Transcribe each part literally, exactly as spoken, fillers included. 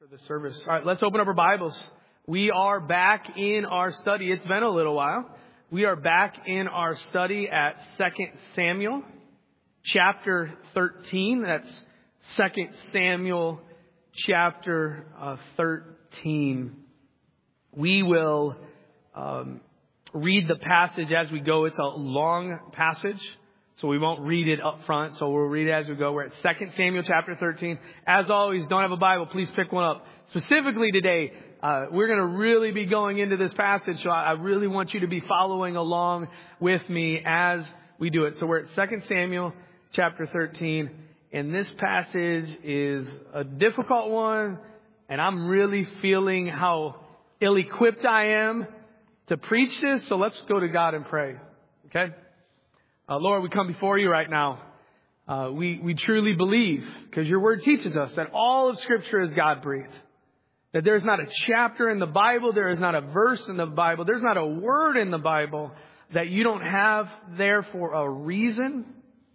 For the service. All right, let's open up our Bibles. We are back in our study. It's been a little while. We are back in our study at Second Samuel, chapter thirteen. That's Second Samuel, chapter uh, thirteen. We will um, read the passage as we go. It's a long passage, so we won't read it up front. So we'll read it as we go. We're at Second Samuel chapter thirteen. As always, don't have a Bible, please pick one up. Specifically today, uh, we're going to really be going into this passage. So I, I really want you to be following along with me as we do it. So we're at Second Samuel chapter thirteen. And this passage is a difficult one. And I'm really feeling how ill-equipped I am to preach this. So let's go to God and pray. Okay? Uh, Lord, we come before you right now. Uh, we, we truly believe, because your word teaches us, that all of Scripture is God-breathed. That there's not a chapter in the Bible, there is not a verse in the Bible, there's not a word in the Bible that you don't have there for a reason,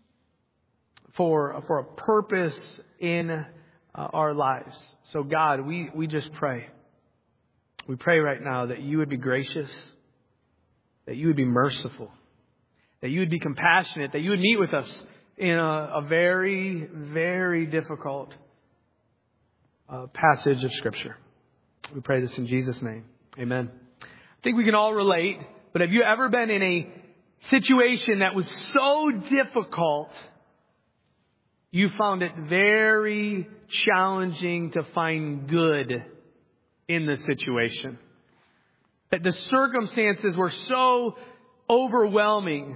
for, for a purpose in uh, our lives. So God, we, we just pray. We pray right now that you would be gracious, that you would be merciful, that you would be compassionate, that you would meet with us in a, a very, very difficult uh, passage of Scripture. We pray this in Jesus' name. Amen. I think we can all relate, but have you ever been in a situation that was so difficult, you found it very challenging to find good in the situation? That the circumstances were so overwhelming,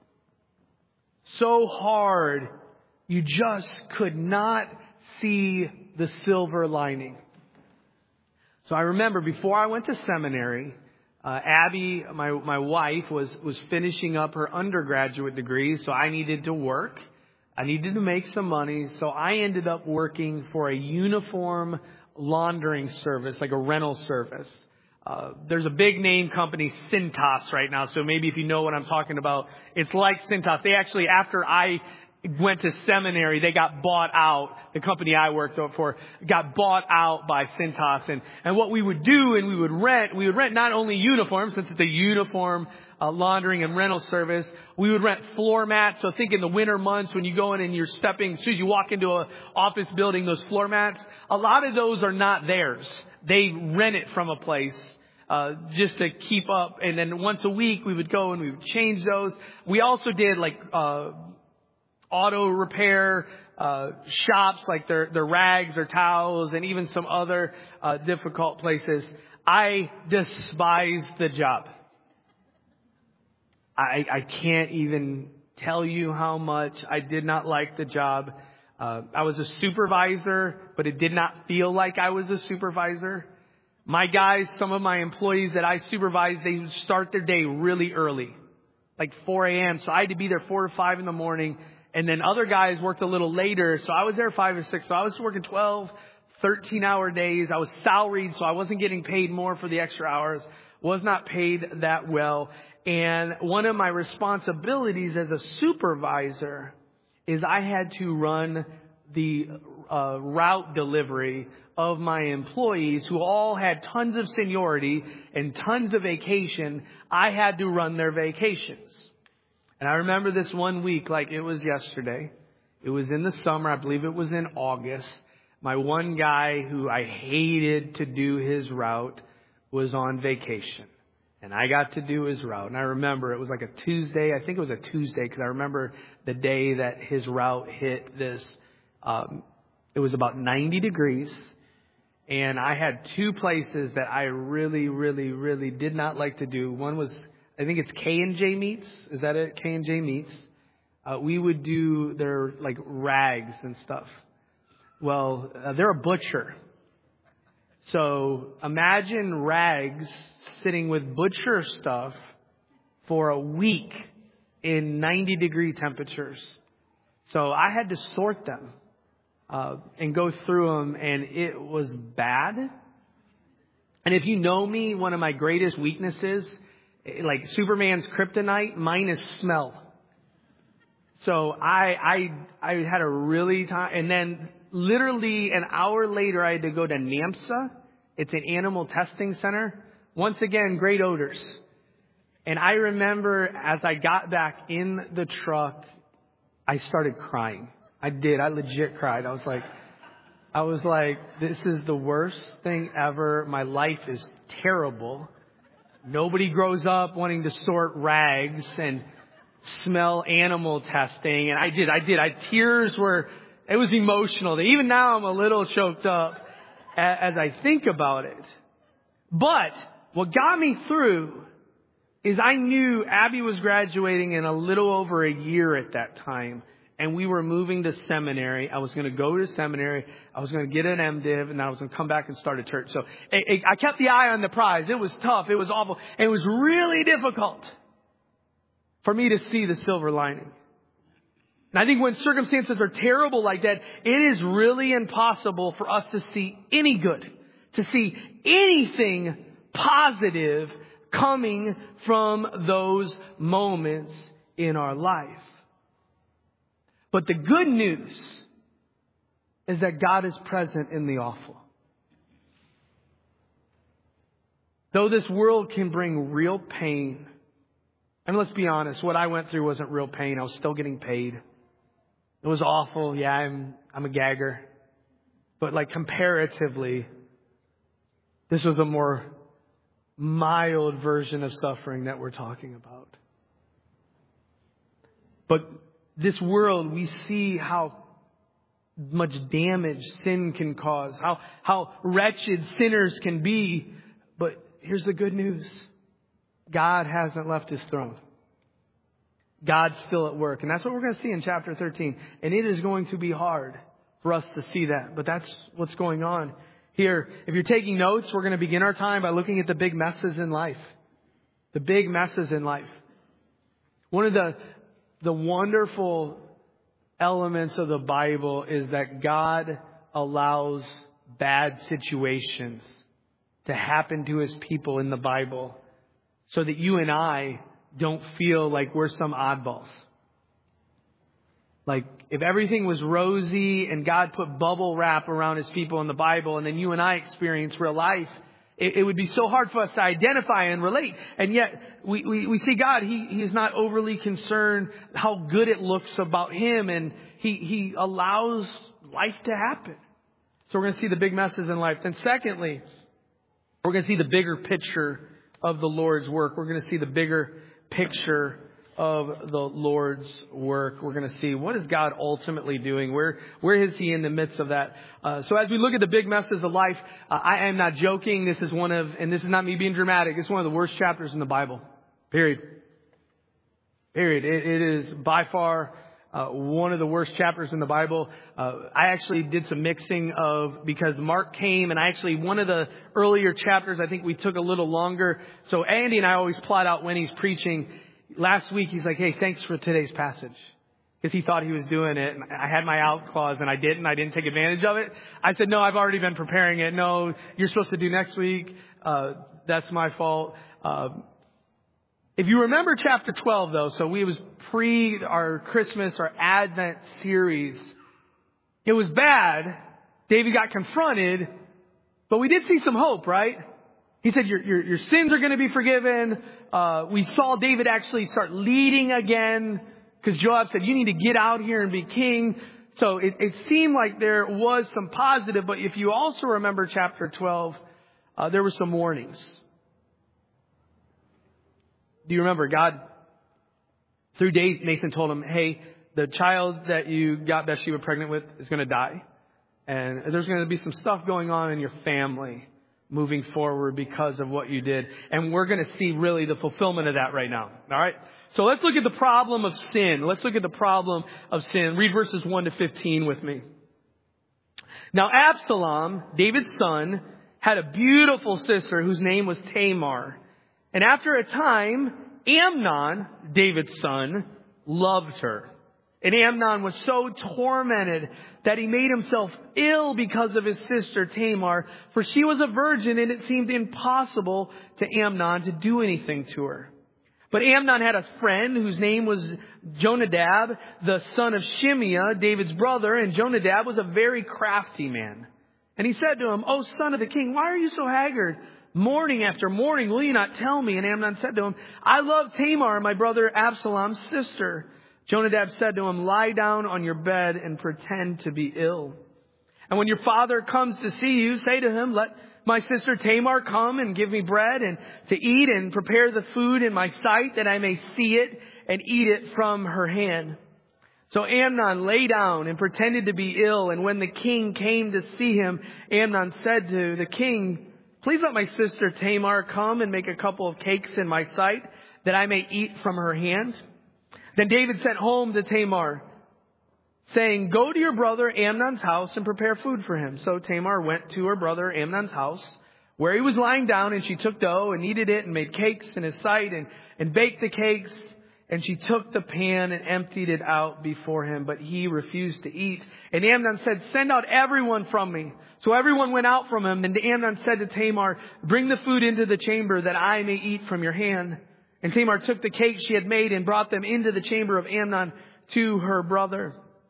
so hard, you just could not see the silver lining. So I remember before I went to seminary, uh, Abby, my my wife, was was finishing up her undergraduate degree, so I needed to work. I needed to make some money, so I ended up working for a uniform laundering service, like a rental service. Uh, there's a big name company, Cintas, right now. So maybe if you know what I'm talking about, it's like Cintas. They actually, after I went to seminary, they got bought out. The company I worked for got bought out by Cintas. And, and what we would do, and we would rent, we would rent not only uniforms, since it's a uniform uh, laundering and rental service, we would rent floor mats. So think in the winter months when you go in and you're stepping, as soon as you walk into an office building, those floor mats, a lot of those are not theirs. They rent it from a place. Uh, just to keep up. And then once a week we would go and we would change those. We also did like, uh, auto repair, uh, shops, like their, their rags or towels, and even some other, uh, difficult places. I despised the job. I, I can't even tell you how much I did not like the job. Uh, I was a supervisor, but it did not feel like I was a supervisor. My guys, some of my employees that I supervise, they would start their day really early, like four a.m. So I had to be there four to five in the morning. And then other guys worked a little later. So I was there five or six. So I was working twelve, thirteen hour days. I was salaried, so I wasn't getting paid more for the extra hours. Was not paid that well. And one of my responsibilities as a supervisor is I had to run the uh, route delivery of my employees who all had tons of seniority and tons of vacation. I had to run their vacations. And I remember this one week like it was yesterday. It was in the summer. I believe it was in August. My one guy who I hated to do his route was on vacation. And I got to do his route. And I remember it was like a Tuesday. I think it was a Tuesday because I remember the day that his route hit this. Um, it was about ninety degrees. And I had two places that I really, really, really did not like to do. One was, I think it's K and J Meats. Is that it? K and J Meats. Uh, we would do their like rags and stuff. Well, uh, they're a butcher. So imagine rags sitting with butcher stuff for a week in ninety degree temperatures. So I had to sort them. Uh, and go through them, and it was bad. And if you know me, one of my greatest weaknesses, like Superman's kryptonite, mine is smell. So I I I had a really time, and then literally an hour later, I had to go to NAMSA. It's an animal testing center. Once again, great odors. And I remember as I got back in the truck, I started crying. I did. I legit cried. I was like, I was like, this is the worst thing ever. My life is terrible. Nobody grows up wanting to sort rags and smell animal testing. And I did. I did. I tears were, it was emotional. Even now I'm a little choked up as I think about it. But what got me through is I knew Abby was graduating in a little over a year at that time. And we were moving to seminary. I was going to go to seminary. I was going to get an MDiv, and I was going to come back and start a church. So it, it, I kept the eye on the prize. It was tough. It was awful. And it was really difficult for me to see the silver lining. And I think when circumstances are terrible like that, it is really impossible for us to see any good, to see anything positive coming from those moments in our life. But the good news is that God is present in the awful. Though this world can bring real pain, and let's be honest, what I went through wasn't real pain. I was still getting paid. It was awful. Yeah, I'm I'm a gagger. But like comparatively, this was a more mild version of suffering that we're talking about. But this world, we see how much damage sin can cause, how, how wretched sinners can be. But here's the good news. God hasn't left his throne. God's still at work. And that's what we're going to see in chapter thirteen. And it is going to be hard for us to see that. But that's what's going on here. If you're taking notes, we're going to begin our time by looking at the big messes in life. The big messes in life. One of the The wonderful elements of the Bible is that God allows bad situations to happen to his people in the Bible so that you and I don't feel like we're some oddballs. Like if everything was rosy and God put bubble wrap around his people in the Bible and then you and I experience real life, it, it would be so hard for us to identify and relate. And yet we, we, we see God, he, he is not overly concerned how good it looks about him. And he, he allows life to happen. So we're going to see the big messes in life. Then secondly, we're going to see the bigger picture of the Lord's work. We're going to see the bigger picture of the Lord's work. We're going to see what is God ultimately doing? Where, where is he in the midst of that? Uh, so as we look at the big messes of life, uh, I am not joking. This is one of, and this is not me being dramatic. It's one of the worst chapters in the Bible. Period. Period. It, it is by far uh, one of the worst chapters in the Bible. Uh, I actually did some mixing of, because Mark came and I actually, one of the earlier chapters, I think we took a little longer. So Andy and I always plot out when he's preaching. Last week, he's like, hey, thanks for today's passage. Because he thought he was doing it. And I had my out clause and I didn't. I didn't take advantage of it. I said, no, I've already been preparing it. No, you're supposed to do next week. Uh, that's my fault. Uh, if you remember chapter twelve, though, so we was pre our Christmas, our Advent series. It was bad. David got confronted, but we did see some hope, right? He said, your, your, your sins are going to be forgiven. Uh, we saw David actually start leading again because Joab said, you need to get out here and be king. So it, it seemed like there was some positive. But if you also remember chapter twelve, uh, there were some warnings. Do you remember God, through Dave, Nathan told him, hey, the child that you got Bathsheba pregnant with is going to die. And there's going to be some stuff going on in your family moving forward because of what you did. And we're going to see really the fulfillment of that right now. All right. So let's look at the problem of sin. Let's look at the problem of sin. Read verses one to fifteen with me. Now Absalom, David's son, had a beautiful sister whose name was Tamar. And after a time, Amnon, David's son, loved her. And Amnon was so tormented that he made himself ill because of his sister Tamar, for she was a virgin and it seemed impossible to Amnon to do anything to her. But Amnon had a friend whose name was Jonadab, the son of Shimeah, David's brother, and Jonadab was a very crafty man. And he said to him, "O son of the king, why are you so haggard? Morning after morning, will you not tell me?" And Amnon said to him, "I love Tamar, my brother Absalom's sister." Jonadab said to him, "Lie down on your bed and pretend to be ill. And when your father comes to see you, say to him, 'Let my sister Tamar come and give me bread and to eat and prepare the food in my sight that I may see it and eat it from her hand.'" So Amnon lay down and pretended to be ill. And when the king came to see him, Amnon said to the king, "Please let my sister Tamar come and make a couple of cakes in my sight that I may eat from her hand." Then David sent home to Tamar, saying, "Go to your brother Amnon's house and prepare food for him." So Tamar went to her brother Amnon's house, where he was lying down, and she took dough and kneaded it and made cakes in his sight and, and baked the cakes. And she took the pan and emptied it out before him, but he refused to eat. And Amnon said, "Send out everyone from me." So everyone went out from him. And Amnon said to Tamar, "Bring the food into the chamber that I may eat from your hand." And Tamar took the cakes she had made and brought them into the chamber of Amnon to her brother.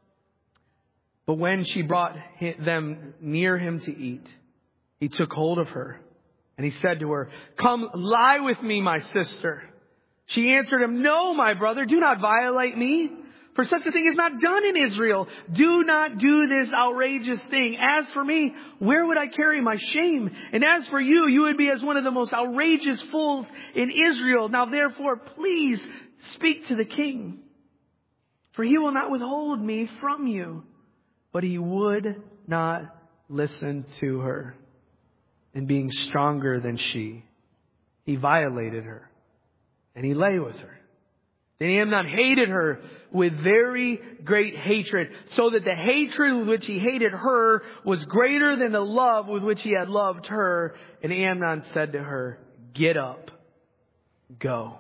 But when she brought them near him to eat, he took hold of her and he said to her, "Come lie with me, my sister." She answered him, "No, my brother, do not violate me, for such a thing is not done in Israel. Do not do this outrageous thing. As for me, where would I carry my shame? And as for you, you would be as one of the most outrageous fools in Israel. Now therefore, please speak to the king, for he will not withhold me from you." But he would not listen to her. And being stronger than she, he violated her. And he lay with her. Then Amnon hated her with very great hatred, so that the hatred with which he hated her was greater than the love with which he had loved her. And Amnon said to her, "Get up, go."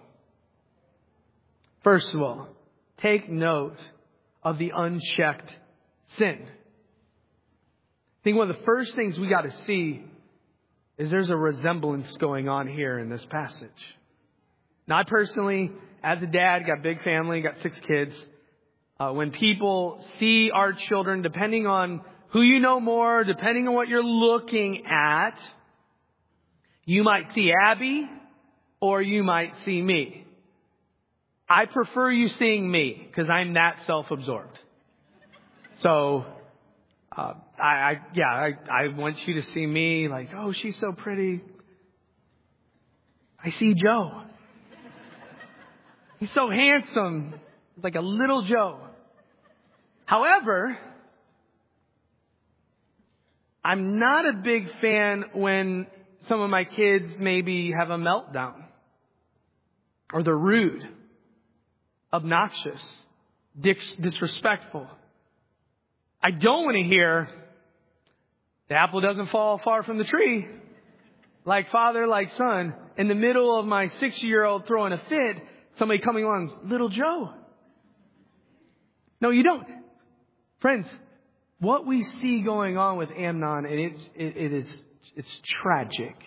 First of all, take note of the unchecked sin. I think one of the first things we got to see is there's a resemblance going on here in this passage. Now, I personally, as a dad, got a big family, got six kids. Uh, when people see our children, depending on who you know more, depending on what you're looking at, you might see Abby or you might see me. I prefer you seeing me because I'm that self-absorbed. So, uh, I, I, yeah, I, I want you to see me like, "Oh, she's so pretty." I see Joe. He's so handsome, like a little Joe. However, I'm not a big fan when some of my kids maybe have a meltdown, or they're rude, obnoxious, disrespectful. I don't want to hear, "The apple doesn't fall far from the tree." Like father, like son. In the middle of my six-year-old throwing a fit, somebody coming along, "Little Joe." No, you don't. Friends, what we see going on with Amnon, and it, it, it is, it's tragic,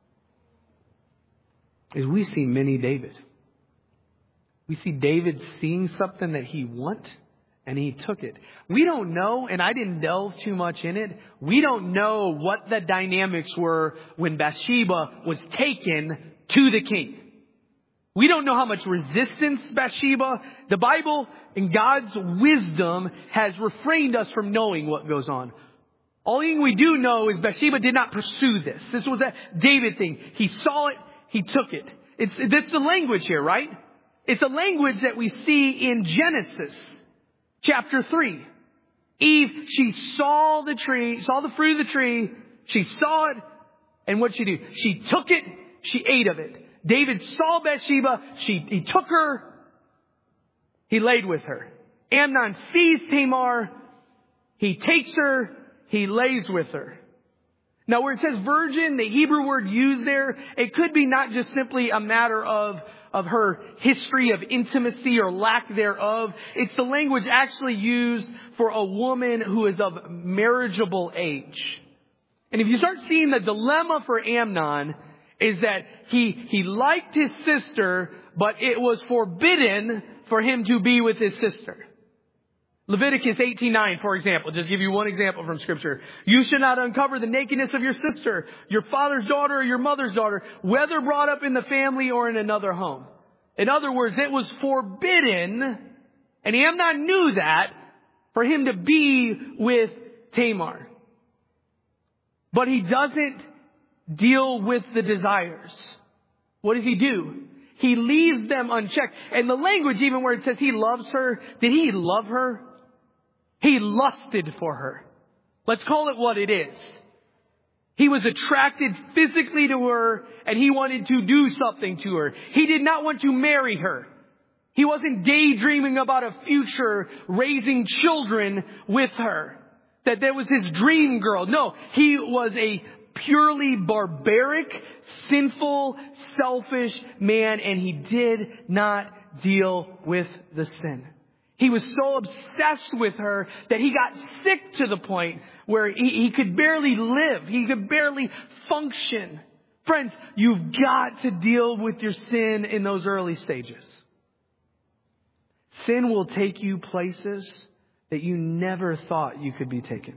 is we see mini David. We see David seeing something that he wants, and he took it. We don't know, and I didn't delve too much in it. We don't know what the dynamics were when Bathsheba was taken to the king. We don't know how much resistance Bathsheba, the Bible in God's wisdom has refrained us from knowing what goes on. All thing we do know is Bathsheba did not pursue this. This was a David thing. He saw it. He took it. It's, that's the language here, right? It's a language that we see in Genesis chapter three. Eve, she saw the tree, saw the fruit of the tree. She saw it. And what'd she do? She took it. She ate of it. David saw Bathsheba. She, he took her. He laid with her. Amnon sees Tamar. He takes her. He lays with her. Now, where it says virgin, the Hebrew word used there, it could be not just simply a matter of, of her history of intimacy or lack thereof. It's the language actually used for a woman who is of marriageable age. And if you start seeing the dilemma for Amnon, is that he, he liked his sister, but it was forbidden for him to be with his sister. Leviticus eighteen nine, for example, just give you one example from Scripture. You should not uncover the nakedness of your sister, your father's daughter, or your mother's daughter, whether brought up in the family or in another home. In other words, it was forbidden, and Amnon knew that, for him to be with Tamar. But he doesn't deal with the desires. What does he do? He leaves them unchecked. And the language, even where it says he loves her, did he love her? He lusted for her. Let's call it what it is. He was attracted physically to her, and he wanted to do something to her. He did not want to marry her. He wasn't daydreaming about a future raising children with her. That there was his dream girl. No, he was a purely barbaric, sinful, selfish man, and he did not deal with the sin. He was so obsessed with her that he got sick to the point where he, he could barely live. He could barely function. Friends, you've got to deal with your sin in those early stages. Sin will take you places that you never thought you could be taken.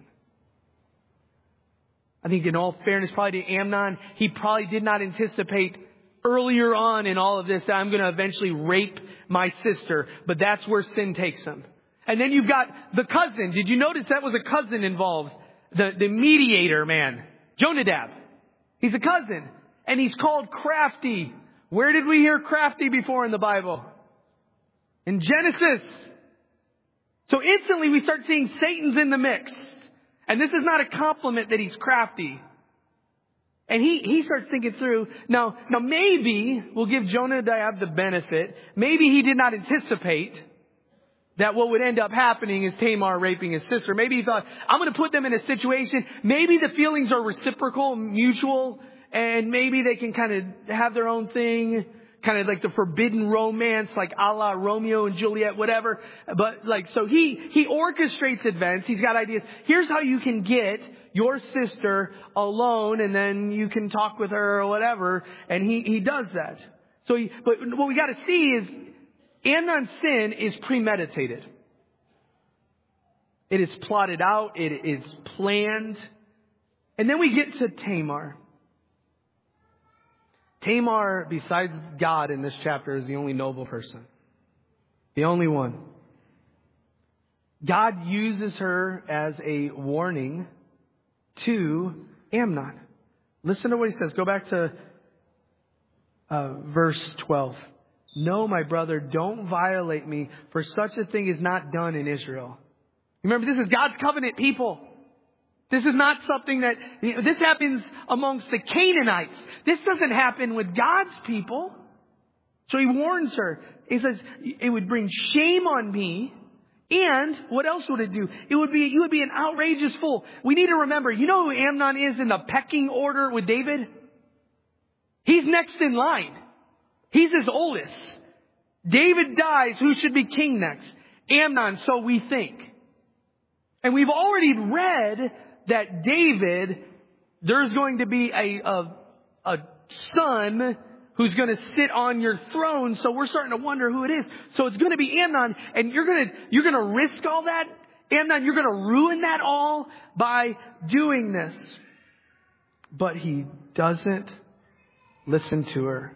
I think in all fairness, probably to Amnon, he probably did not anticipate earlier on in all of this that I'm going to eventually rape my sister. But that's where sin takes him. And then you've got the cousin. Did you notice that was a cousin involved? The, the mediator man, Jonadab. He's a cousin. And he's called crafty. Where did we hear crafty before in the Bible? In Genesis. So instantly we start seeing Satan's in the mix. And this is not a compliment that he's crafty. And he, he starts thinking through, now, now maybe we'll give Jonadab the benefit. Maybe he did not anticipate that what would end up happening is Tamar raping his sister. Maybe he thought, I'm going to put them in a situation. Maybe the feelings are reciprocal, mutual, and maybe they can kind of have their own thing. Kind of like the forbidden romance, like a la Romeo and Juliet, whatever. But like, so he, he orchestrates events. He's got ideas. Here's how you can get your sister alone, and then you can talk with her or whatever. And he, he does that. So, he, but what we got to see is Amnon's sin is premeditated. It is plotted out. It is planned. And then we get to Tamar. Tamar, besides God in this chapter, is the only noble person. The only one. God uses her as a warning to Amnon. Listen to what he says. Go back to uh, verse twelve. No, my brother, don't violate me, for such a thing is not done in Israel. Remember, this is God's covenant people. This is not something that, this happens amongst the Canaanites. This doesn't happen with God's people. So he warns her. He says, it would bring shame on me. And what else would it do? It would be, you would be an outrageous fool. We need to remember, you know who Amnon is in the pecking order with David? He's next in line. He's his oldest. David dies. Who should be king next? Amnon, so we think. And we've already read that David, there's going to be a, a, a son who's going to sit on your throne. So we're starting to wonder who it is. So it's going to be Amnon, and you're going to, you're going to risk all that. Amnon, you're going to ruin that all by doing this. But he doesn't listen to her,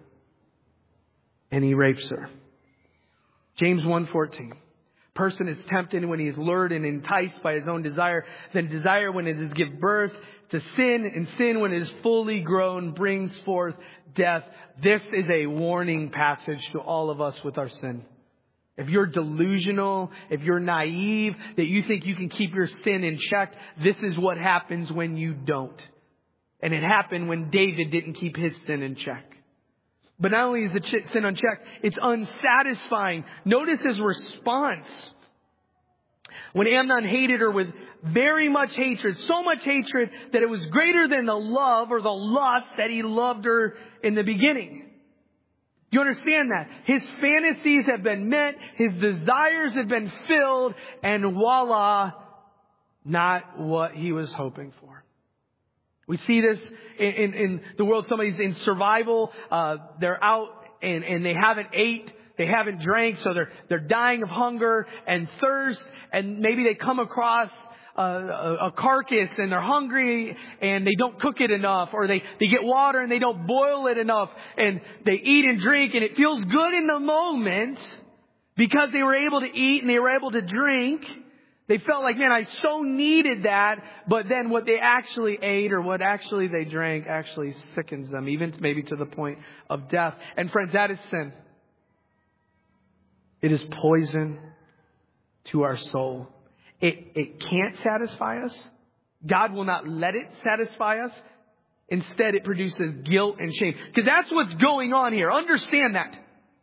and he rapes her. James one fourteen. Person is tempted when he is lured and enticed by his own desire. Then desire, when it is give birth to sin, and sin, when it is fully grown, brings forth death. This is a warning passage to all of us with our sin. If you're delusional, if you're naive, that you think you can keep your sin in check, this is what happens when you don't. And it happened when David didn't keep his sin in check. But not only is the sin unchecked, it's unsatisfying. Notice his response. When Amnon hated her with very much hatred, so much hatred that it was greater than the love or the lust that he loved her in the beginning. You understand that? His fantasies have been met, his desires have been filled, and voila, not what he was hoping for. We see this in, in, in the world. Somebody's in survival. Uh, they're out and, and they haven't ate. They haven't drank. So they're, they're dying of hunger and thirst. And maybe they come across a, a, a carcass and they're hungry and they don't cook it enough. Or they, they get water and they don't boil it enough. And they eat and drink and it feels good in the moment because they were able to eat and they were able to drink. They felt like, man, I so needed that. But then what they actually ate or what actually they drank actually sickens them, even maybe to the point of death. And friends, that is sin. It is poison to our soul. It, it can't satisfy us. God will not let it satisfy us. Instead, it produces guilt and shame. Because that's what's going on here. Understand that.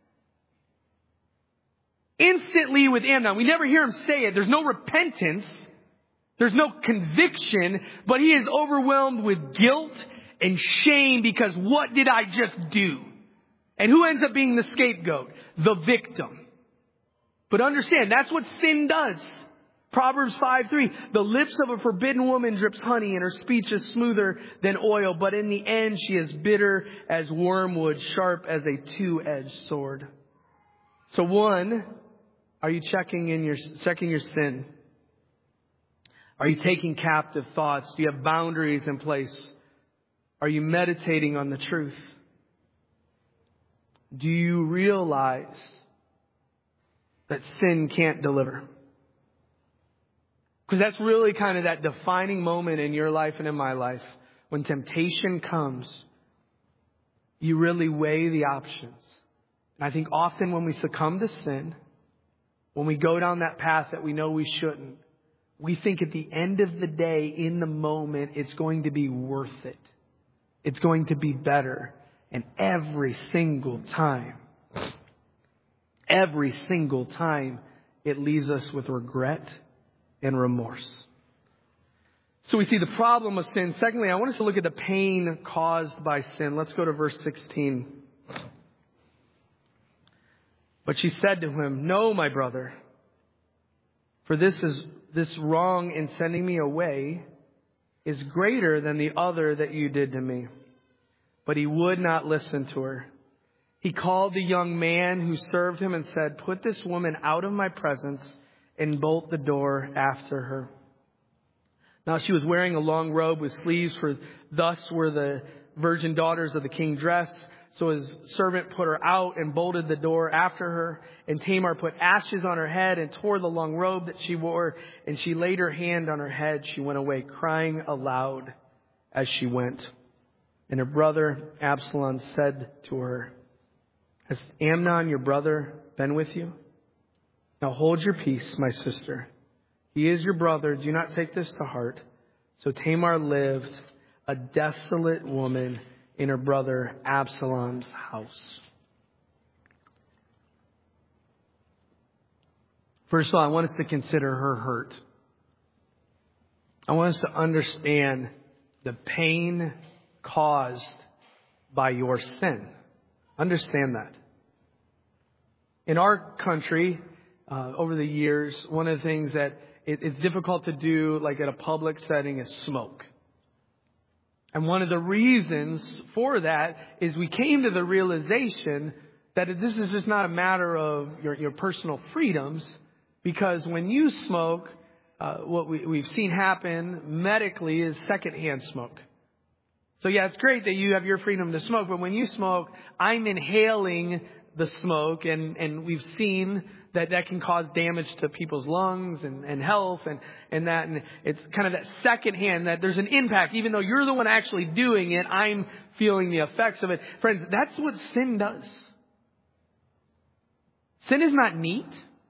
Instantly with Amnon, we never hear him say it. There's no repentance. There's no conviction. But he is overwhelmed with guilt and shame because what did I just do? And who ends up being the scapegoat? The victim. But understand, that's what sin does. Proverbs five three, the lips of a forbidden woman drips honey and her speech is smoother than oil. But in the end, she is bitter as wormwood, sharp as a two-edged sword. So one, are you checking in your checking your sin? Are you taking captive thoughts? Do you have boundaries in place? Are you meditating on the truth? Do you realize that sin can't deliver? Because that's really kind of that defining moment in your life and in my life. When temptation comes, you really weigh the options. And I think often when we succumb to sin, when we go down that path that we know we shouldn't, we think at the end of the day, in the moment, it's going to be worth it. It's going to be better. And every single time, every single time, it leaves us with regret and remorse. So we see the problem of sin. Secondly, I want us to look at the pain caused by sin. Let's go to verse sixteen. But she said to him, "No, my brother, for this is this wrong in sending me away is greater than the other that you did to me." But he would not listen to her. He called the young man who served him and said, "Put this woman out of my presence and bolt the door after her." Now she was wearing a long robe with sleeves, for thus were the virgin daughters of the king dressed. So his servant put her out and bolted the door after her. And Tamar put ashes on her head and tore the long robe that she wore. And she laid her hand on her head. She went away crying aloud as she went. And her brother Absalom said to her, "Has Amnon, your brother, been with you? Now hold your peace, my sister. He is your brother. Do not take this to heart." So Tamar lived a desolate woman in her brother Absalom's house. First of all, I want us to consider her hurt. I want us to understand the pain caused by your sin. Understand that. In our country, uh, over the years, one of the things that it, it's difficult to do, like at a public setting, is smoke. And one of the reasons for that is we came to the realization that this is just not a matter of your, your personal freedoms, because when you smoke, uh, what we, we've seen happen medically is secondhand smoke. So yeah, it's great that you have your freedom to smoke, but when you smoke, I'm inhaling the smoke, and, and we've seen that that can cause damage to people's lungs and, and health and, and that. And it's kind of that secondhand that there's an impact. Even though you're the one actually doing it, I'm feeling the effects of it. Friends, that's what sin does. Sin is not neat.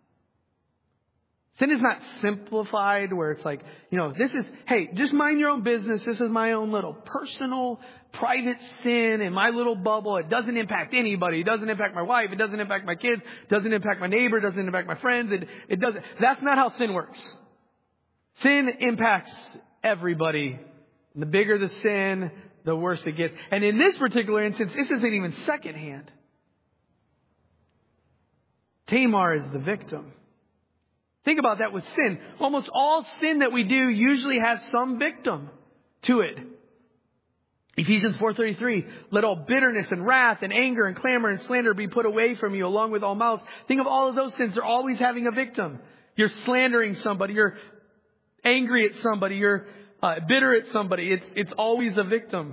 Sin is not simplified where it's like, you know, this is, hey, just mind your own business. This is my own little personal, private sin in my little bubble. It doesn't impact anybody. It doesn't impact my wife. It doesn't impact my kids. It doesn't impact my neighbor. It doesn't impact my friends. It, it doesn't. That's not how sin works. Sin impacts everybody. And the bigger the sin, the worse it gets. And in this particular instance, this isn't even secondhand. Tamar is the victim. Think about that with sin. Almost all sin that we do usually has some victim to it. Ephesians four thirty-three, let all bitterness and wrath and anger and clamor and slander be put away from you along with all malice. Think of all of those sins. They're always having a victim. You're slandering somebody. You're angry at somebody. You're uh, bitter at somebody. It's, it's always a victim.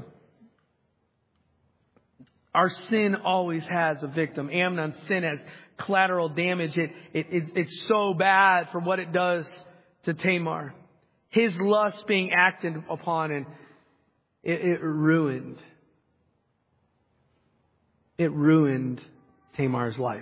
Our sin always has a victim. Amnon's sin has collateral damage. It, it, it, it's so bad for what it does to Tamar. His lust being acted upon, and it, it ruined. It ruined Tamar's life.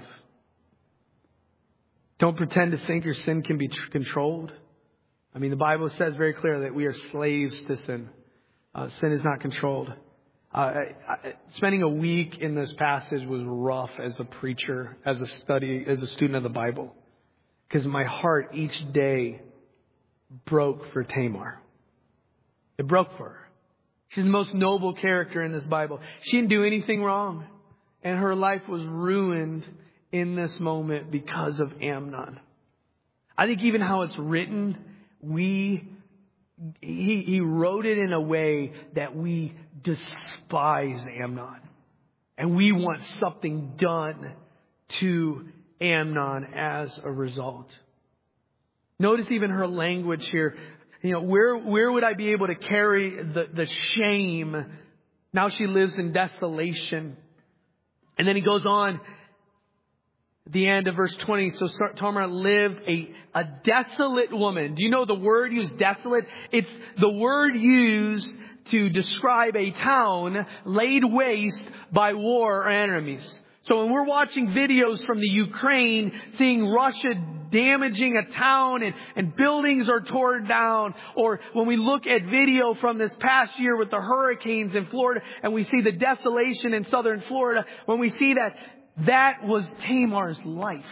Don't pretend to think your sin can be tr- controlled. I mean, the Bible says very clearly that we are slaves to sin. Uh, sin is not controlled. Uh, I, I, spending a week in this passage was rough as a preacher, as a study, as a student of the Bible. Because my heart each day broke for Tamar. It broke for her. She's the most noble character in this Bible. She didn't do anything wrong. And her life was ruined in this moment because of Amnon. I think even how it's written, we he, he wrote it in a way that we despise Amnon. And we want something done to Amnon as a result. Notice even her language here. You know, where where would I be able to carry the, the shame? Now she lives in desolation. And then he goes on at the end of verse twenty. So Tamar lived a, a desolate woman. Do you know the word used, desolate? It's the word used to describe a town laid waste by war or enemies. So when we're watching videos from the Ukraine, seeing Russia damaging a town and, and buildings are torn down, or when we look at video from this past year with the hurricanes in Florida and we see the desolation in southern Florida, when we see that, that was Tamar's life.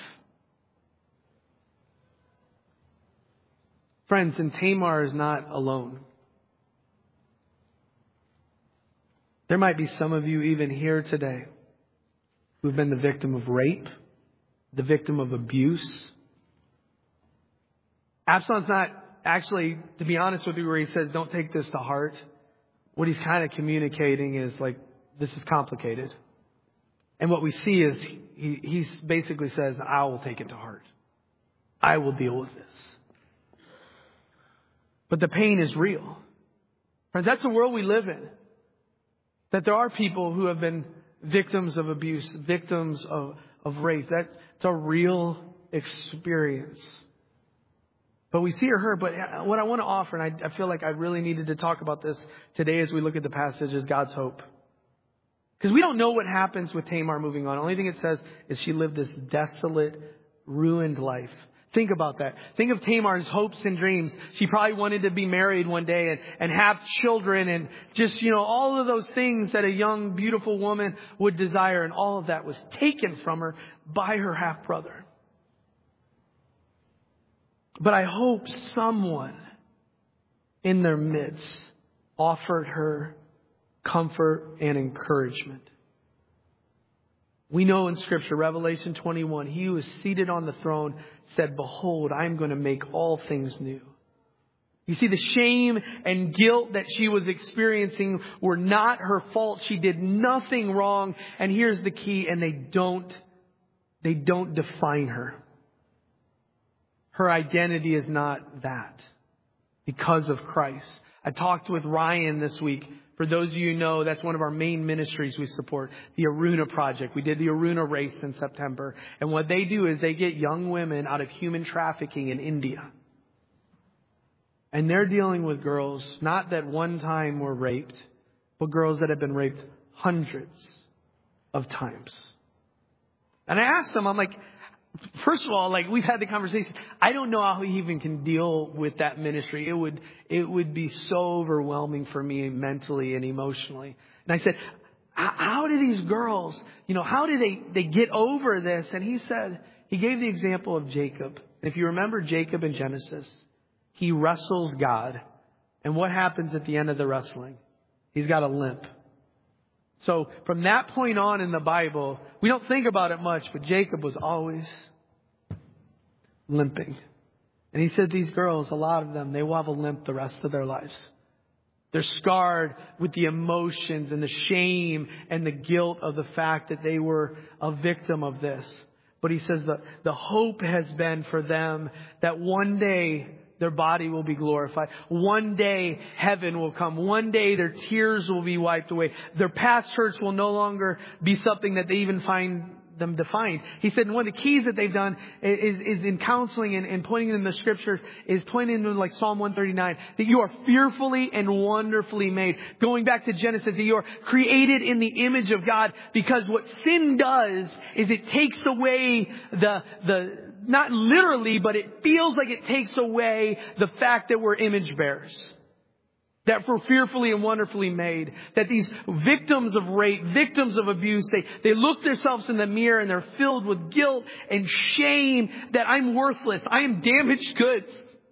Friends, and Tamar is not alone. There might be some of you even here today who've been the victim of rape, the victim of abuse. Absalom's not actually, to be honest with you, where he says, don't take this to heart. What he's kind of communicating is like, this is complicated. And what we see is he, he basically says, I will take it to heart. I will deal with this. But the pain is real. Friends, that's the world we live in. That there are people who have been victims of abuse, victims of, of rape. That's a real experience. But we see her, but what I want to offer, and I, I feel like I really needed to talk about this today as we look at the passage, is God's hope. Because we don't know what happens with Tamar moving on. The only thing it says is she lived this desolate, ruined life. Think about that. Think of Tamar's hopes and dreams. She probably wanted to be married one day and, and have children and just, you know, all of those things that a young, beautiful woman would desire. And all of that was taken from her by her half-brother. But I hope someone in their midst offered her comfort and encouragement. We know in Scripture, Revelation twenty-one, he who is seated on the throne said, behold, I am going to make all things new. You see, the shame and guilt that she was experiencing were not her fault. She did nothing wrong. And here's the key, and they don't, they don't define her. Her identity is not that because of Christ. I talked with Ryan this week. For those of you who know, that's one of our main ministries we support, the Aruna Project. We did the Aruna race in September. And what they do is they get young women out of human trafficking in India. And they're dealing with girls, not that one time were raped, but girls that have been raped hundreds of times. And I asked them, I'm like, first of all, like we've had the conversation. I don't know how he even can deal with that ministry. It would, it would be so overwhelming for me mentally and emotionally. And I said, how do these girls, you know, how do they, they get over this? And he said, he gave the example of Jacob. If you remember Jacob in Genesis, he wrestles God. And what happens at the end of the wrestling? He's got a limp. So from that point on in the Bible, we don't think about it much, but Jacob was always limping. And he said these girls, a lot of them, they will have a limp the rest of their lives. They're scarred with the emotions and the shame and the guilt of the fact that they were a victim of this. But he says that the hope has been for them that one day their body will be glorified. One day heaven will come. One day their tears will be wiped away. Their past hurts will no longer be something that they even find them defined. He said one of the keys that they've done is, is in counseling and, and pointing in the scriptures is pointing to like Psalm one thirty-nine, that you are fearfully and wonderfully made. Going back to Genesis, that you are created in the image of God, because what sin does is it takes away the, the, not literally, but it feels like it takes away the fact that we're image bearers. That we're fearfully and wonderfully made. That these victims of rape, victims of abuse, they, they look themselves in the mirror and they're filled with guilt and shame that I'm worthless. I am damaged goods.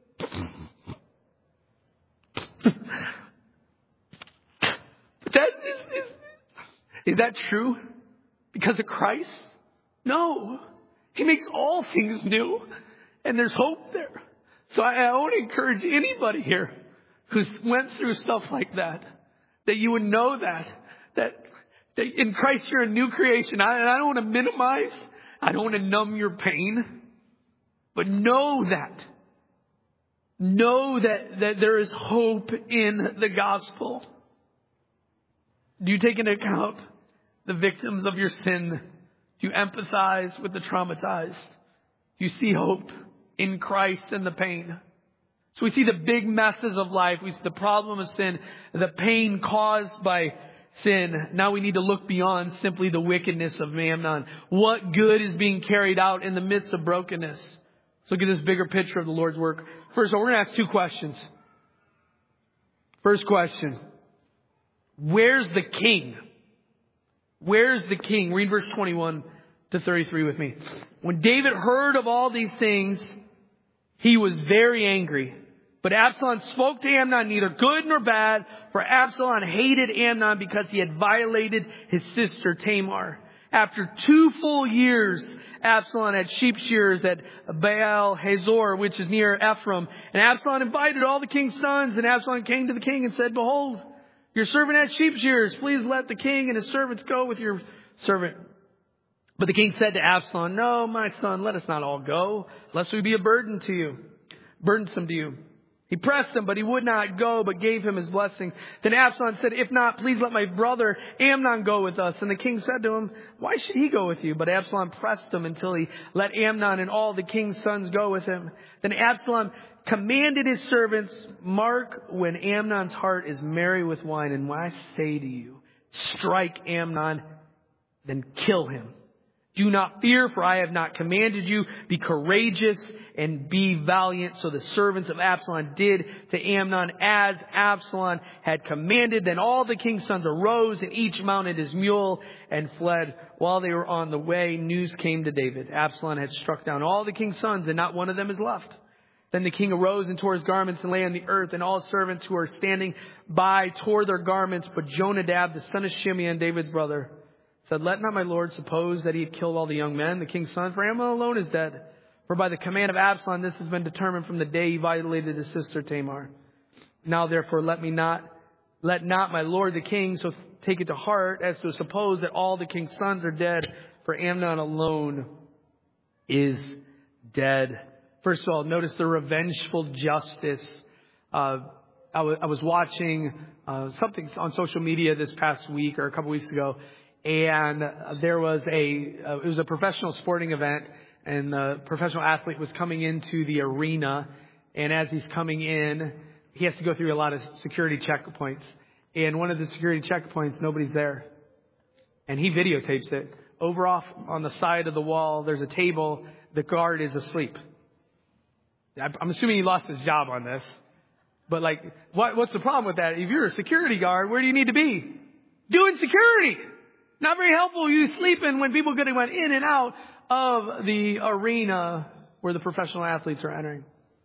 But that is, is, is that true? Because of Christ? No. He makes all things new. And there's hope there. So I, I want to encourage anybody here who's went through stuff like that, that you would know that, that, that in Christ you're a new creation. I, I don't want to minimize. I don't want to numb your pain. But know that. Know that, that there is hope in the gospel. Do you take into account the victims of your sin? Do you empathize with the traumatized? Do you see hope in Christ and the pain? So we see the big messes of life. We see the problem of sin, the pain caused by sin. Now we need to look beyond simply the wickedness of Amnon. What good is being carried out in the midst of brokenness? Let's look at this bigger picture of the Lord's work. First of all, we're going to ask two questions. First question. Where's the king? Where's the king? Read verse twenty-one to thirty-three with me. When David heard of all these things, he was very angry. But Absalom spoke to Amnon neither good nor bad, for Absalom hated Amnon because he had violated his sister Tamar. After two full years, Absalom had sheep shearers at Baal Hazor, which is near Ephraim. And Absalom invited all the king's sons, and Absalom came to the king and said, "Behold, your servant has sheep shearers. Please let the king and his servants go with your servant." But the king said to Absalom, "No, my son, let us not all go, lest we be a burden to you, burdensome to you." He pressed him, but he would not go, but gave him his blessing. Then Absalom said, "If not, please let my brother Amnon go with us." And the king said to him, "Why should he go with you?" But Absalom pressed him until he let Amnon and all the king's sons go with him. Then Absalom commanded his servants, "Mark when Amnon's heart is merry with wine, and when I say to you, strike Amnon, then kill him. Do not fear, for I have not commanded you. Be courageous and be valiant." So the servants of Absalom did to Amnon as Absalom had commanded. Then all the king's sons arose, and each mounted his mule and fled. While they were on the way, news came to David. Absalom had struck down all the king's sons, and not one of them is left. Then the king arose and tore his garments and lay on the earth, and all servants who were standing by tore their garments. But Jonadab, the son of Shimeon, David's brother, said, "Let not my lord suppose that he had killed all the young men, the king's sons, for Amnon alone is dead. For by the command of Absalom, this has been determined from the day he violated his sister Tamar. Now therefore let me not, let not my lord the king so take it to heart as to suppose that all the king's sons are dead, for Amnon alone is dead." First of all, notice the revengeful justice. Uh, I, w- I was watching uh, something on social media this past week or a couple weeks ago. And there was a, uh, it was a professional sporting event, and the professional athlete was coming into the arena. And as he's coming in, he has to go through a lot of security checkpoints. And one of the security checkpoints, nobody's there. And he videotapes it. Over off on the side of the wall, there's a table. The guard is asleep. I'm assuming he lost his job on this. But like, what, what's the problem with that? If you're a security guard, where do you need to be? Doing security. Not very helpful you sleeping when people could have went in and out of the arena where the professional athletes are entering.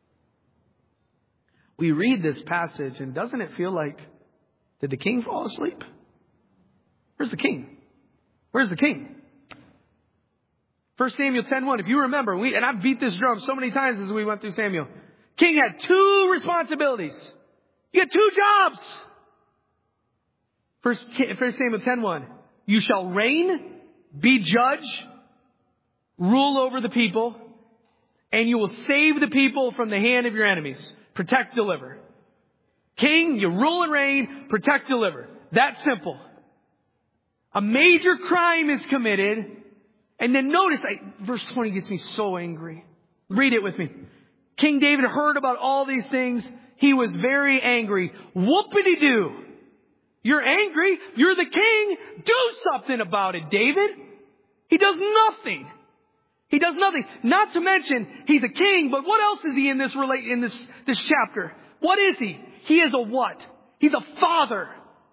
We read this passage, and doesn't it feel like, did the king fall asleep? Where's the king? Where's the king? First Samuel ten one. If you remember, we, and I've beat this drum so many times as we went through Samuel. King had two responsibilities. He had two jobs. First, First Samuel ten one. You shall reign, be judge, rule over the people, and you will save the people from the hand of your enemies. Protect, deliver. King, you rule and reign, protect, deliver. That simple. A major crime is committed. And then notice, I, verse twenty gets me so angry. Read it with me. King David heard about all these things. He was very angry. Whoopity-doo. You're angry. You're the king. Do something about it, David. He does nothing. He does nothing. Not to mention, he's a king, but what else is he in this relate in this, this chapter? What is he? He is a what? He's a father.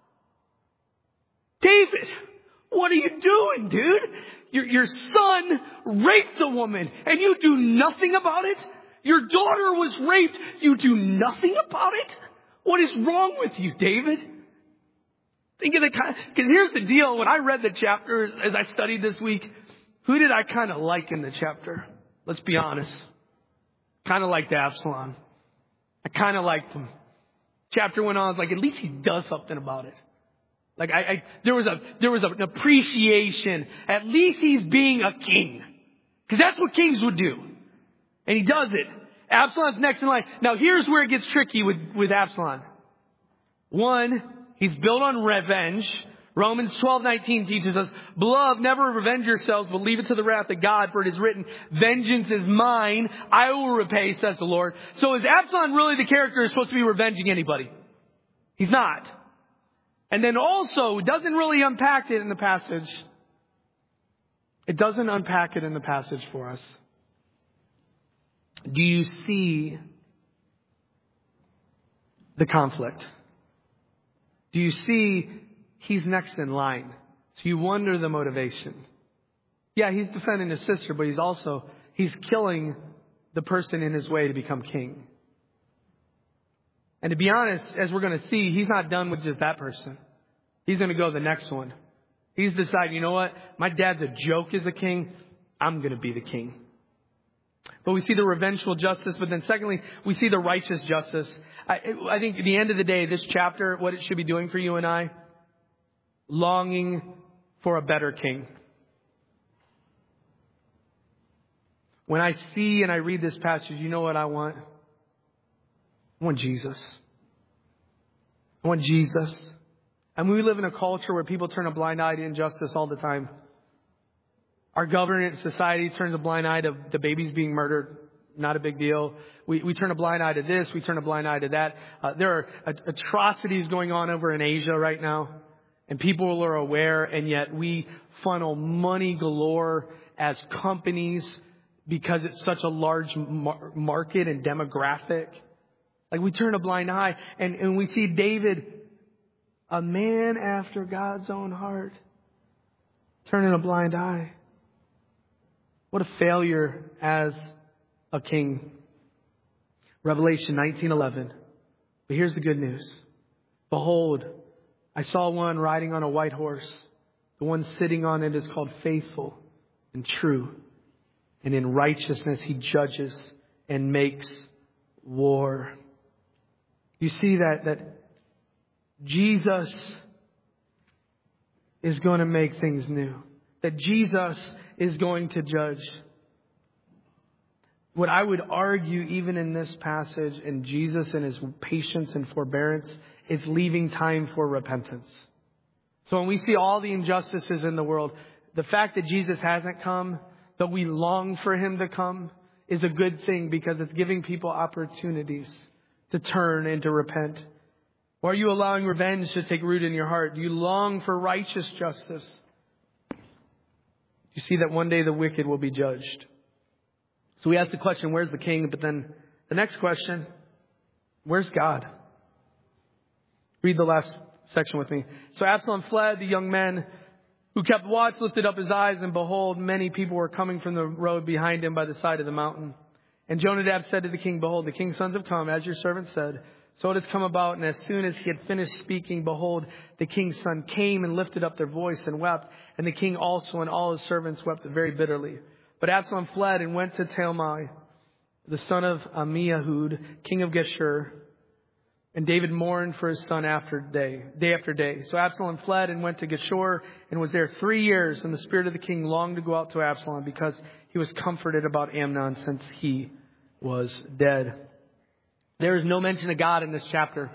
David, what are you doing, dude? Your, your son raped a woman and you do nothing about it? Your daughter was raped. You do nothing about it? What is wrong with you, David? Think of the kind, because here's the deal. When I read the chapter, as I studied this week, who did I kind of like in the chapter? Let's be honest. Kind of liked Absalom. I kind of liked him. Chapter went on, I was like, at least he does something about it. Like I, I there was a, there was an appreciation. At least he's being a king. Because that's what kings would do. And he does it. Absalom's next in line. Now here's where it gets tricky with, with Absalom. One, he's built on revenge. Romans twelve nineteen teaches us, beloved, never revenge yourselves, but leave it to the wrath of God, for it is written, vengeance is mine, I will repay, says the Lord. So is Absalom really the character who's supposed to be revenging anybody? He's not. And then also, it doesn't really unpack it in the passage. It doesn't unpack it in the passage for us. Do you see the conflict? Do you see he's next in line? So you wonder the motivation. Yeah, he's defending his sister, but he's also, he's killing the person in his way to become king. And to be honest, as we're going to see, he's not done with just that person. He's going to go to the next one. He's decided, you know what? My dad's a joke as a king. I'm going to be the king. But we see the revengeful justice. But then secondly, we see the righteous justice. I, I think at the end of the day, this chapter, what it should be doing for you and I, longing for a better king. When I see and I read this passage, you know what I want? I want Jesus. I want Jesus. And we live in a culture where people turn a blind eye to injustice all the time. Our government society turns a blind eye to the babies being murdered. Not a big deal. We, we turn a blind eye to this. We turn a blind eye to that. Uh, there are atrocities going on over in Asia right now. And people are aware. And yet we funnel money galore as companies because it's such a large mar- market and demographic. Like we turn a blind eye. And, and we see David, a man after God's own heart, turning a blind eye. What a failure as a king. Revelation nineteen eleven. But here's the good news. Behold, I saw one riding on a white horse. The one sitting on it is called Faithful and True. And in righteousness he judges and makes war. You see that, that Jesus is going to make things new. That Jesus is going to judge. What I would argue even in this passage, and Jesus and his patience and forbearance, is leaving time for repentance. So when we see all the injustices in the world, the fact that Jesus hasn't come, that we long for him to come, is a good thing because it's giving people opportunities to turn and to repent. Or are you allowing revenge to take root in your heart? Do you long for righteous justice? You see that one day the wicked will be judged. So we ask the question, where's the king? But then the next question, where's God? Read the last section with me. So Absalom fled. The young men who kept watch lifted up his eyes, and behold, many people were coming from the road behind him by the side of the mountain. And Jonadab said to the king, behold, the king's sons have come, as your servant said. So it has come about, and as soon as he had finished speaking, behold, the king's son came and lifted up their voice and wept. And the king also and all his servants wept very bitterly. But Absalom fled and went to Talmai, the son of Ammihud, king of Geshur. And David mourned for his son after day, day after day. So Absalom fled and went to Geshur and was there three years. And the spirit of the king longed to go out to Absalom because he was comforted about Amnon since he was dead. There is no mention of God in this chapter.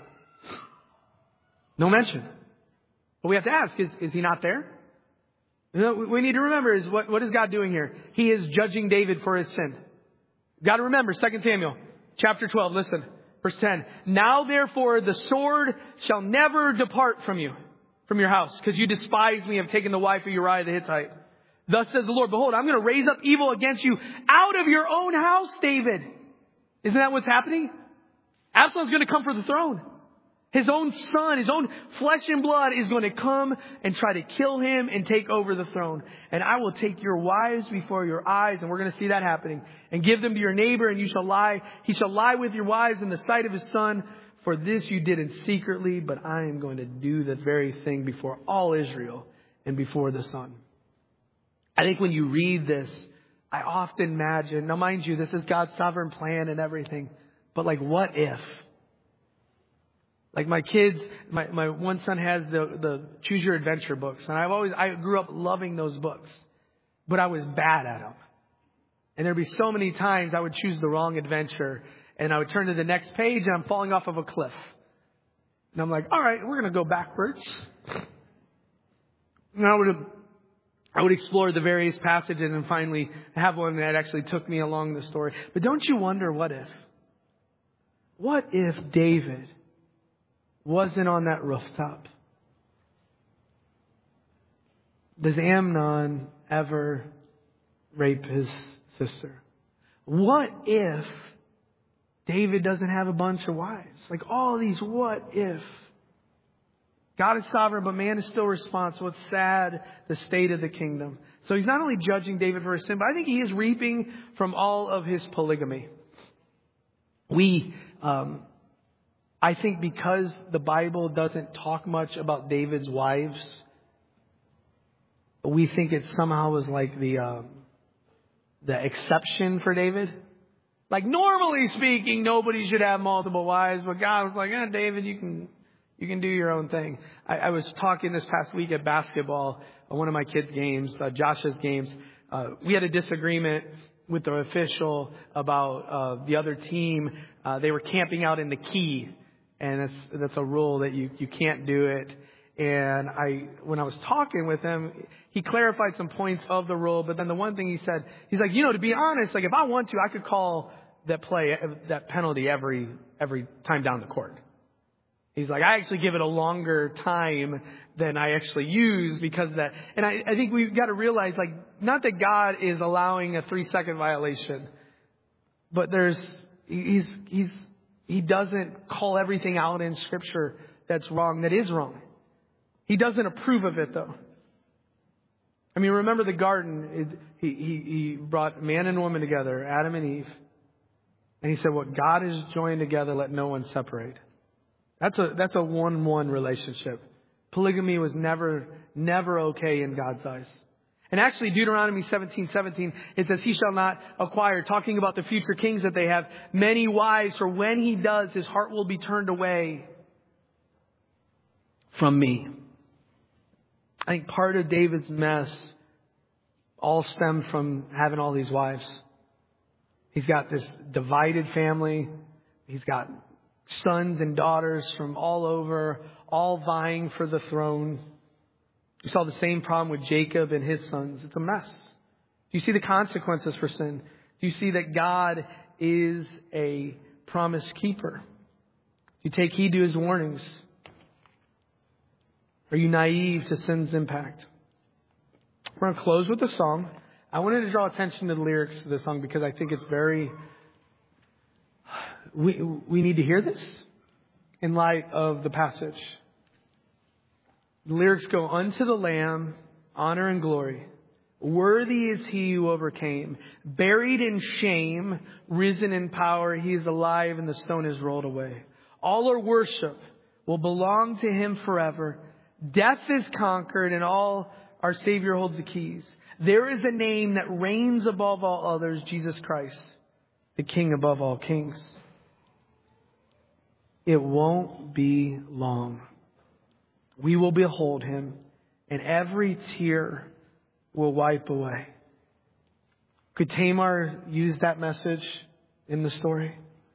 No mention. But we have to ask, is, is he not there? You know, we need to remember is what, what is God doing here? He is judging David for his sin. Got to remember, Second Samuel chapter twelve, listen. Verse ten, now therefore the sword shall never depart from you, from your house, because you despise me, have taken the wife of Uriah the Hittite. Thus says the Lord, behold, I'm going to raise up evil against you out of your own house, David. Isn't that what's happening? Absalom's going to come for the throne. His own son, his own flesh and blood is going to come and try to kill him and take over the throne. And I will take your wives before your eyes, and we're going to see that happening, and give them to your neighbor, and you shall lie. He shall lie with your wives in the sight of his son. For this you did in secretly, but I am going to do the very thing before all Israel and before the sun. I think when you read this, I often imagine, now mind you, this is God's sovereign plan and everything, but like, what if? Like my kids, my, my one son has the, the Choose Your Adventure books. And I've always, I grew up loving those books, but I was bad at them. And there'd be so many times I would choose the wrong adventure and I would turn to the next page and I'm falling off of a cliff. And I'm like, all right, we're going to go backwards. And I would, I would explore the various passages and finally have one that actually took me along the story. But don't you wonder, what if? What if David wasn't on that rooftop? Does Amnon ever rape his sister? What if David doesn't have a bunch of wives? Like all these what if. God is sovereign, but man is still responsible. It's sad, the state of the kingdom. So he's not only judging David for his sin, but I think he is reaping from all of his polygamy. We, um, I think because the Bible doesn't talk much about David's wives, we think it somehow was like the um, the exception for David. Like normally speaking, nobody should have multiple wives, but God was like, eh, David, you can you can do your own thing. I, I was talking this past week at basketball, uh, one of my kids' games, uh, Josh's games. Uh, we had a disagreement with the official about uh, the other team. Uh, they were camping out in the key. And that's, that's a rule that you, you can't do it. And I, when I was talking with him, he clarified some points of the rule. But then the one thing he said, he's like, you know, to be honest, like if I want to, I could call that play, that penalty every, every time down the court. He's like, I actually give it a longer time than I actually use because of that. And I, I think we've got to realize, like, not that God is allowing a three second violation, but there's, he's, he's, He doesn't call everything out in Scripture that's wrong, that is wrong. He doesn't approve of it, though. I mean, remember the garden. It, he, he, he brought man and woman together, Adam and Eve. And he said, what God has joined together, let no one separate. That's a, that's a one-one relationship. Polygamy was never, never okay in God's eyes. And actually, Deuteronomy seventeen seventeen, it says, he shall not acquire, talking about the future kings that they have, many wives, for when he does, his heart will be turned away from me. I think part of David's mess all stemmed from having all these wives. He's got this divided family. He's got sons and daughters from all over, all vying for the throne. You saw the same problem with Jacob and his sons. It's a mess. Do you see the consequences for sin? Do you see that God is a promise keeper? Do you take heed to his warnings? Are you naive to sin's impact? We're going to close with a song. I wanted to draw attention to the lyrics to this song because I think it's very... We, we need to hear this in light of the passage. The lyrics go, unto the Lamb, honor and glory. Worthy is he who overcame. Buried in shame, risen in power. He is alive and the stone is rolled away. All our worship will belong to him forever. Death is conquered and all our Savior holds the keys. There is a name that reigns above all others, Jesus Christ, the King above all kings. it won't be long. We will behold him, and every tear will wipe away. Could Tamar use that message in the story?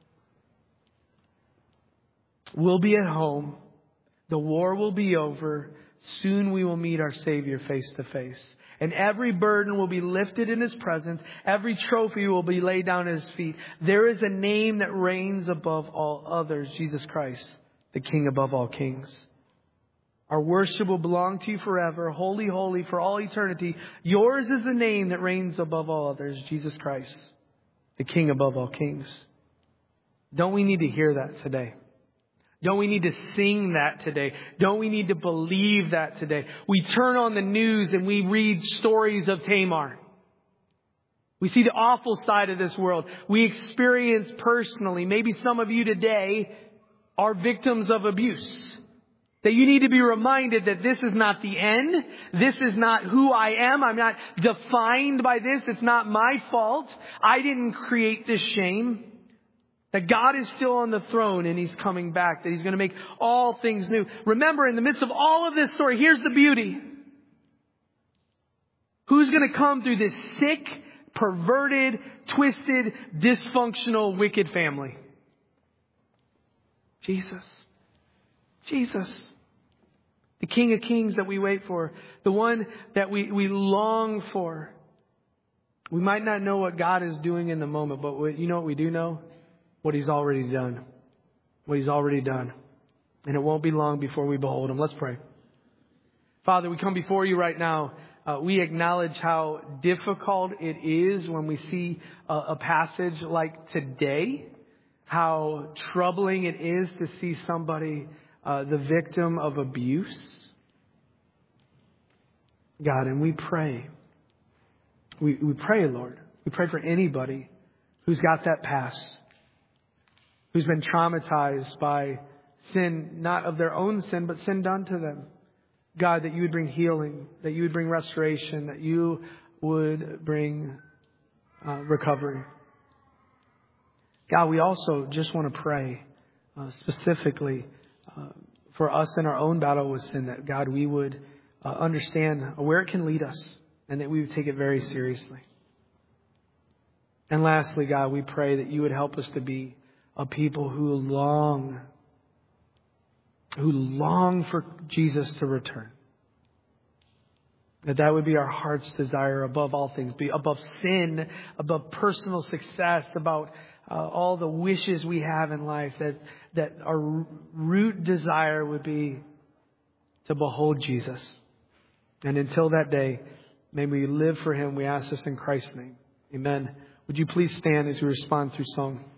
We'll be at home. The war will be over. Soon we will meet our Savior face to face. And every burden will be lifted in his presence. Every trophy will be laid down at his feet. There is a name that reigns above all others, Jesus Christ, the King above all kings. Our worship will belong to you forever. Holy, holy for all eternity. Yours is the name that reigns above all others, Jesus Christ, the King above all kings. Don't we need to hear that today? Don't we need to sing that today? Don't we need to believe that today? We turn on the news and we read stories of Tamar. We see the awful side of this world. We experience personally, maybe some of you today are victims of abuse. That you need to be reminded that this is not the end. This is not who I am. I'm not defined by this. It's not my fault. I didn't create this shame. That God is still on the throne and he's coming back. That he's going to make all things new. Remember, in the midst of all of this story, here's the beauty. Who's going to come through this sick, perverted, twisted, dysfunctional, wicked family? Jesus. Jesus. The King of Kings that we wait for. The one that we, we long for. We might not know what God is doing in the moment, but what, you know what we do know? What he's already done. What he's already done. And it won't be long before we behold him. Let's pray. Father, we come before you right now. Uh, we acknowledge how difficult it is when we see a, a passage like today. How troubling it is to see somebody uh, the victim of abuse. God, and we pray. We, we pray, Lord. We pray for anybody who's got that past. Who's been traumatized by sin, not of their own sin, but sin done to them. God, that you would bring healing, that you would bring restoration, that you would bring uh, recovery. God, we also just want to pray uh, specifically uh, for us in our own battle with sin, that God, we would uh, understand where it can lead us and that we would take it very seriously. And lastly, God, we pray that you would help us to be a people who long, who long for Jesus to return. That that would be our heart's desire above all things, be above sin, above personal success, about uh, all the wishes we have in life. That that our root desire would be to behold Jesus. And until that day, may we live for him. We ask this in Christ's name. Amen. Would you please stand as we respond through song?